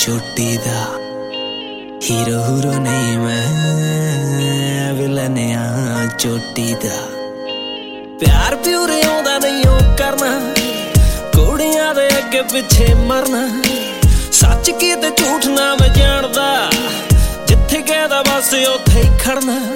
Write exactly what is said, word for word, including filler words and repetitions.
चोटी दा हीरो हूरो नहीं मैं विलन आ चोटी दा प्यार प्यूरे आउंदा नहीं ओ करना कुड़ियां दे अगे पिछे मरना सच की ते झूठ ना मैं जानदा जिथे कहदा बस उत्थे ही खड़ना।